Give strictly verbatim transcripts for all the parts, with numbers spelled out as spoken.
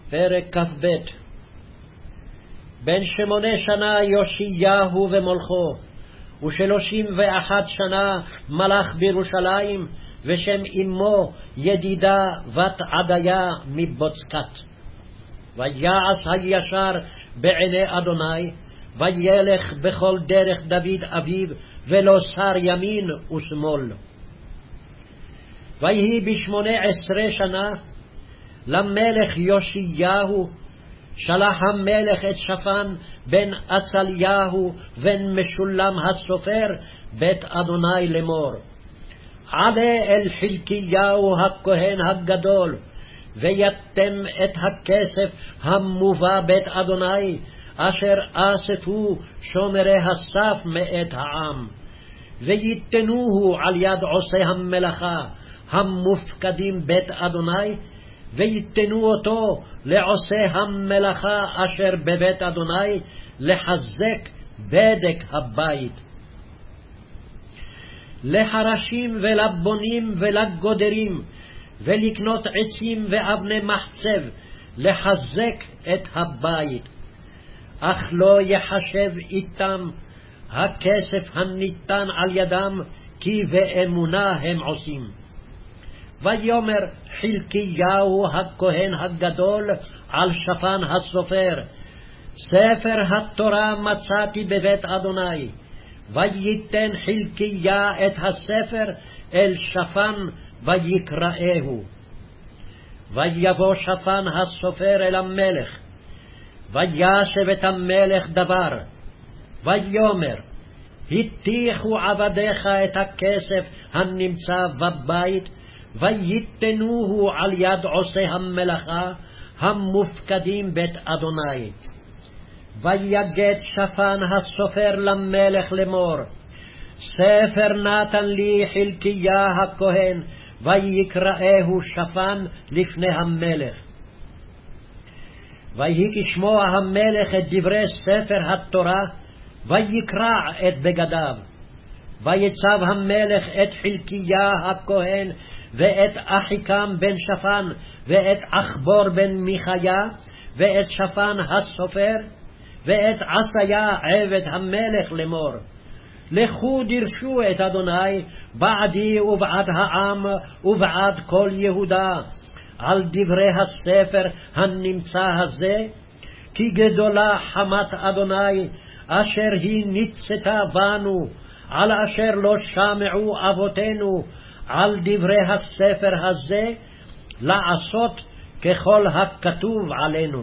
פרק כ"ב. בן שמונה שנה יאשיהו ומולכו, ושלושים ואחת שנה מלך בירושלים, ושם אמו ידידה בת עדיה מבוצקת. ויעש הישר בעיני אדוני, וילך בכל דרך דוד אביו, ולא סר ימין ושמאל. ויהי בשמונה עשרה שנה למלך יאשיהו, שלח המלך את שפן בן עצליהו בן משולם הסופר בית אדוני לאמור, עלה אל חלקיהו הכהן הגדול, ויתם את הכסף המובא בית אדוני, אשר אספו שומרי הסף מאת העם, ויתנוהו על יד עושי המלאכה המופקדים בית אדוני, ויתנו אותו לעושי המלאכה אשר בבית אדוני, לחזק בדק הבית. לחרשים ולבונים ולגודרים, ולקנות עצים ואבני מחצב, לחזק את הבית. אך לא יחשב איתם הכסף הניתן על ידם, כי באמונה הם עושים. ויאמר חלקיהו הכהן הגדול על שפן הסופר, ספר התורה מצאתי בבית אדוני. וייתן חלקיה את הספר אל שפן ויקראהו. ויבוא שפן הסופר אל המלך, וישב את המלך דבר, ויאמר, הטיחו עבדיך את הכסף הנמצא בבית, ויתנוהו על יד עושי המלאכה המופקדים בית אדוני. ויגד שפן הסופר למלך לאמור, ספר נתן לי חלקיה הכהן, ויקראהו שפן לפני המלך. ויהי כשמוע המלך את דברי ספר התורה, ויקרע את בגדיו. ויצב המלך את חלקיה הכהן, ואת אחיקם בן שפן, ואת אחבור בן מיכיה, ואת שפן הסופר, ואת עשיה עבד המלך לאמור, לכו דרשו את אדוני בעדי ובעד העם ובעד כל יהודה על דברי הספר הנמצא הזה, כי גדולה חמת אדוני אשר היא ניצתה בנו, על אשר לא שמעו אבותינו על דברי הספר הזה, לעשות ככל הכתוב עלינו.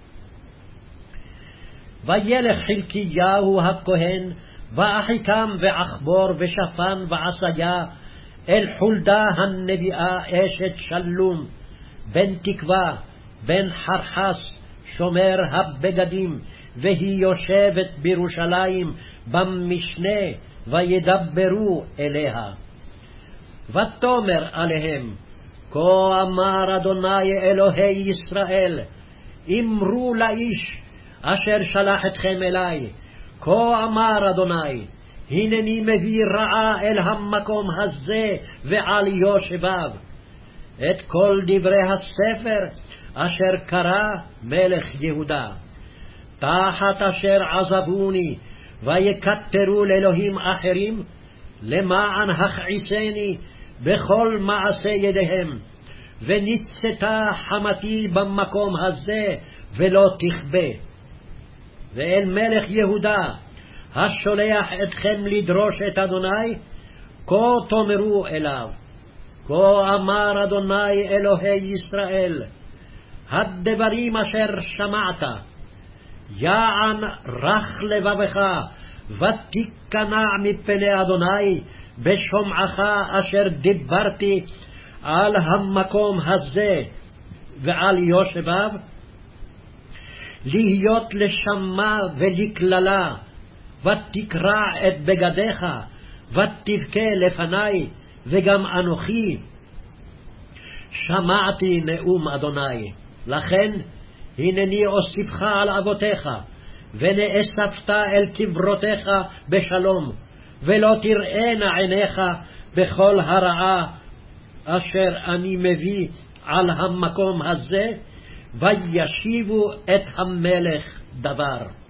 וילך חלקיהו הכהן ואחיקם ואחבור ושפן ועשיה אל חולדה הנביאה אשת שלום בן תקווה בן חרחס שומר הבגדים, והיא יושבת בירושלים במשנה, וידברו אליה. ותאמר עליהם, כה אמר אדוני אלוהי ישראל, אמרו לאיש אשר שלח אתכם אלי, כה אמר אדוני, הנני מביא רעה אל המקום הזה ועל יושביו, את כל דברי הספר אשר קרא מלך יהודה, תחת אשר עזבוני ויקטרו לאלוהים אחרים, למען הכעיסני בכל מעשה ידיהם, וניצתה חמתי במקום הזה ולא תכבה. ואל מלך יהודה השולח אתכם לדרוש את אדוני, כה תאמרו אליו, כה אמר אדוני אלוהי ישראל, הדברים אשר שמעת, יען רך לבבך, ותיכנע מפני אדוני בשומעך אשר דיברתי על המקום הזה ועל יושביו, להיות לשמה ולקללה, ותקרע את בגדיך, ותבכה לפני, וגם אנוכי שמעתי נאום אדוני. לכן הנני אוסיפך על אבותיך, ונאספת אל קברותיך בשלום, ולא תראינה עיניך בכל הרעה אשר אני מביא על המקום הזה, וישיבו את המלך דבר.